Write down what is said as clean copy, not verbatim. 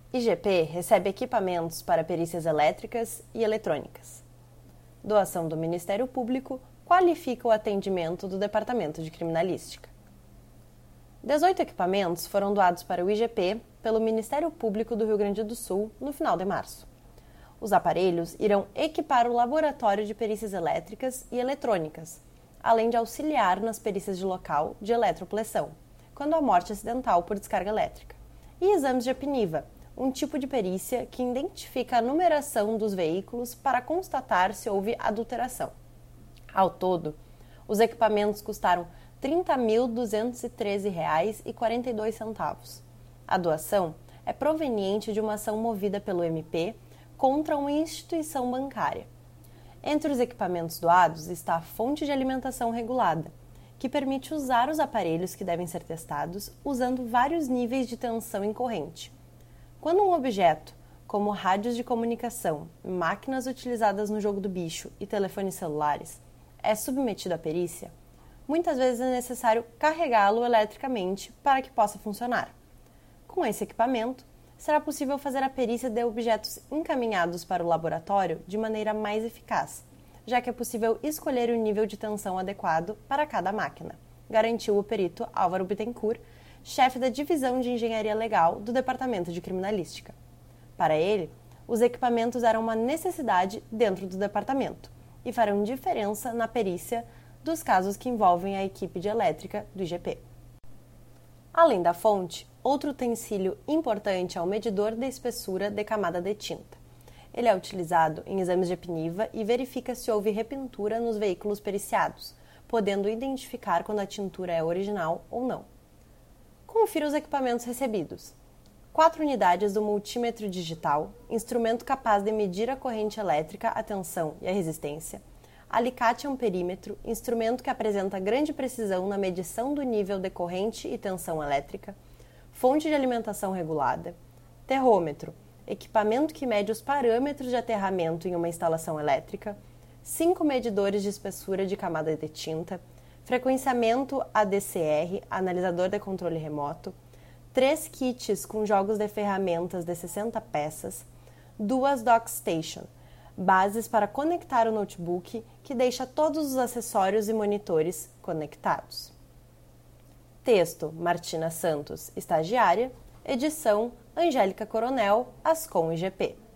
IGP recebe equipamentos para perícias elétricas e eletrônicas. Doação do Ministério Público qualifica o atendimento do Departamento de Criminalística. 18 equipamentos foram doados para o IGP pelo Ministério Público do Rio Grande do Sul no final de março. Os aparelhos irão equipar o Laboratório de Perícias Elétricas e Eletrônicas, além de auxiliar nas perícias de local de eletropressão, quando há morte acidental por descarga elétrica, e exames de apniva, um tipo de perícia que identifica a numeração dos veículos para constatar se houve adulteração. Ao todo, os equipamentos custaram R$ 30.213,42. A doação é proveniente de uma ação movida pelo MP contra uma instituição bancária. Entre os equipamentos doados está a fonte de alimentação regulada, que permite usar os aparelhos que devem ser testados usando vários níveis de tensão em corrente. Quando um objeto, como rádios de comunicação, máquinas utilizadas no jogo do bicho e telefones celulares, é submetido à perícia, muitas vezes é necessário carregá-lo eletricamente para que possa funcionar. Com esse equipamento, será possível fazer a perícia de objetos encaminhados para o laboratório de maneira mais eficaz, já que é possível escolher o nível de tensão adequado para cada máquina, garantiu o perito Álvaro Bittencourt, chefe da Divisão de Engenharia Legal do Departamento de Criminalística. Para ele, os equipamentos eram uma necessidade dentro do departamento e farão diferença na perícia dos casos que envolvem a equipe de elétrica do IGP. Além da fonte, outro utensílio importante é o medidor de espessura de camada de tinta. Ele é utilizado em exames de apniva e verifica se houve repintura nos veículos periciados, podendo identificar quando a tintura é original ou não. Confira os equipamentos recebidos. 4 unidades do multímetro digital, instrumento capaz de medir a corrente elétrica, a tensão e a resistência. Alicate amperímetro, instrumento que apresenta grande precisão na medição do nível de corrente e tensão elétrica. Fonte de alimentação regulada. Terrômetro, equipamento que mede os parâmetros de aterramento em uma instalação elétrica. 5 medidores de espessura de camada de tinta. Frequenciamento ADCR, analisador de controle remoto, 3 kits com jogos de ferramentas de 60 peças, 2 DockStation, bases para conectar o notebook que deixa todos os acessórios e monitores conectados. Texto: Martina Santos, estagiária. Edição: Angélica Coronel, Ascom IGP.